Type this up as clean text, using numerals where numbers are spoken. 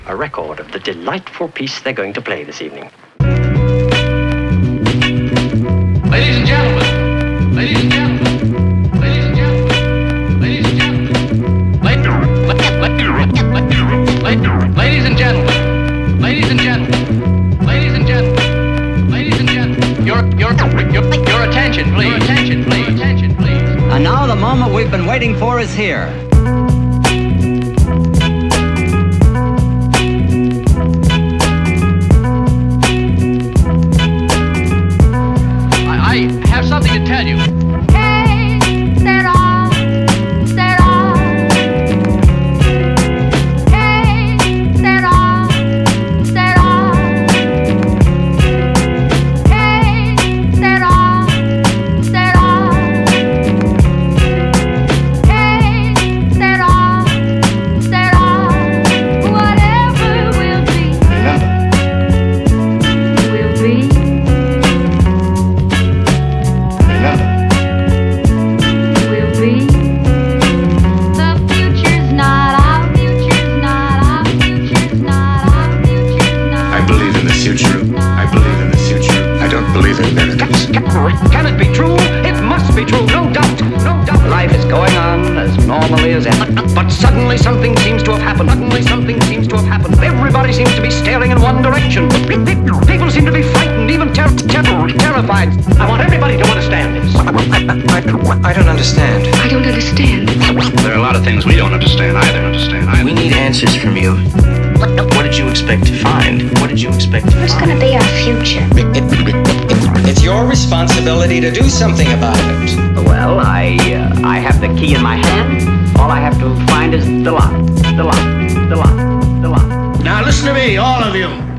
a record of the delightful piece they're going to play this evening. Ladies and gentlemen, ladies and gentlemen, ladies and gentlemen, ladies and gentlemen, ladies and gentlemen, ladies and gentlemen, ladies and gentlemen, ladies and gentlemen, your attention, please, your attention, please, attention, please. And now the moment we've been waiting for is here. I have something to tell you. Hey, set off, set off. Hey, set off, set off. Hey, set off, set off. Hey, set off, set off. Whatever will be, will be. Will be. The future's not our future's not our future's not our future's not. I believe in the future. I believe in the future. I don't believe in miracles. Can it be true? It must be true, no doubt, no doubt. Life is going on as normally as ever. But suddenly something seems to have happened. Suddenly something seems to have happened. Everybody seems to be staring in one direction. People seem to be frightened, even terrified. I want everybody to understand this. I don't understand. I don't understand. There are a lot of things we don't understand either. We need answers from you. What did you expect to find? What did you expect to Who's find? gonna be our future? It's your responsibility to do something about it. Well, I have the key in my hand. All I have to find is the lock. The lock. The lock. The lock. Now listen to me, all of you.